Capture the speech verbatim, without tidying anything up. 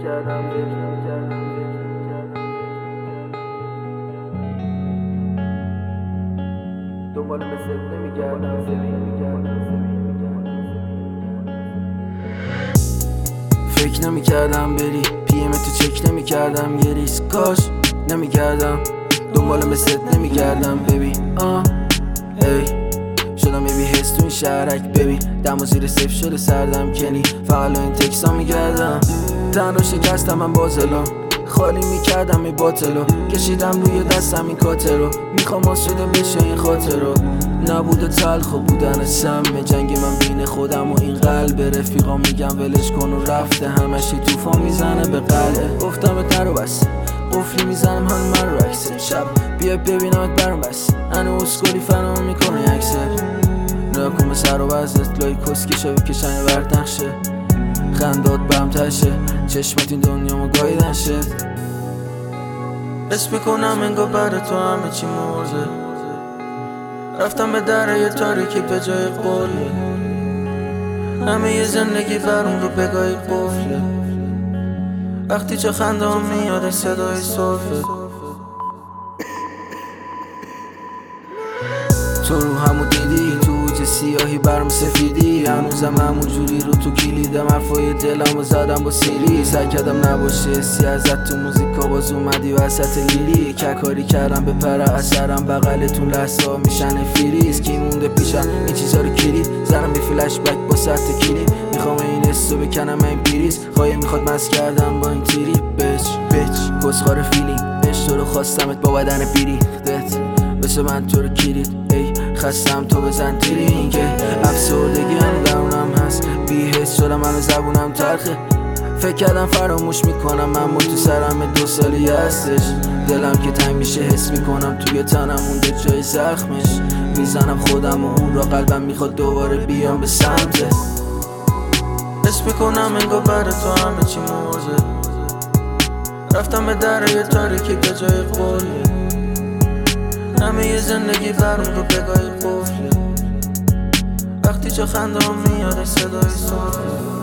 نمی‌کردم دنبال مثل نمی‌گردم فکر نمی‌کردم بری پی ام تو چک نمی‌کردم گریز کاش نمی‌کردم دنبال مثل نمی‌گردم ببین آه ای شدم میبی حس تو این شهرک ببین دم و زیر صفر شده سردم کنی فقط این تکسا میگردم تن رو شکستم من بازلام خالی میکردم این باطلو کشیدم روی دستم این کاتر رو میخوام آسوده بشه این خاطر رو نبود و تلخ و بودن سمه جنگ من بین خودم و این قلب رفیقا میگم ولش کن و رفته همشی توفان میزنه به قلعه گفتم در و بس قفلی میزنم هم من رو عکسه شب بیا ببینمت برم بس انو اسکولی فنا میکنه اکسر نکن به سر و وزت لای کسکی شو بکشنه برد نخشه خندات بهم تشه چشمت این دنیا ما گایدن شد اسم میکنم انگاه برای تو همه چی مرزه رفتم به در یه تاریکی به جای قوله همه یه زندگی برون رو بگاهی قفله وقتی چه خنده هم میاد صدای صرفه تو رو همو دیدی تو اوج سیاهی برم سفیدی هنوزم همون جوری رو تو کلیدم حرفای دلم و زدم با سیری سعی کردم نباشه حسی ازت تو موزیکا باز اومدی وسط لیلی ککاری کردم به پر اثرم بغلتون لحظه ها میشن فریز کی مونده پیشم این چیزا رو کلید زنم به فلش بک با سطح کلید میخوام این حسو بکنم این بیریز خواهی میخواد مس کردم با این تیری بچ بچ گسخار فیلینگ عشق تو رو خواستمت با بدن بیریختت بسه من تو رو کلید ای خستم تو بزن تیری اینکه افسردگی هم درونم هست بی حس شدم منو زبونم تلخه فکر کردم فراموش میکنم من تو سرم دو سالی هستش دلم که تنگ میشه حس میکنم توی تنم مونده جای زخمش میزنم خودم و اون را قلبم میخواد دوباره بیام به سمته حس میکنم انگاه برای تو همه چی مرزه رفتم به در یه تاریکی به جای قوله همه یه زندگی برون رو بگاهی قفله وقتی چه خنده هم میاد صدای صرفه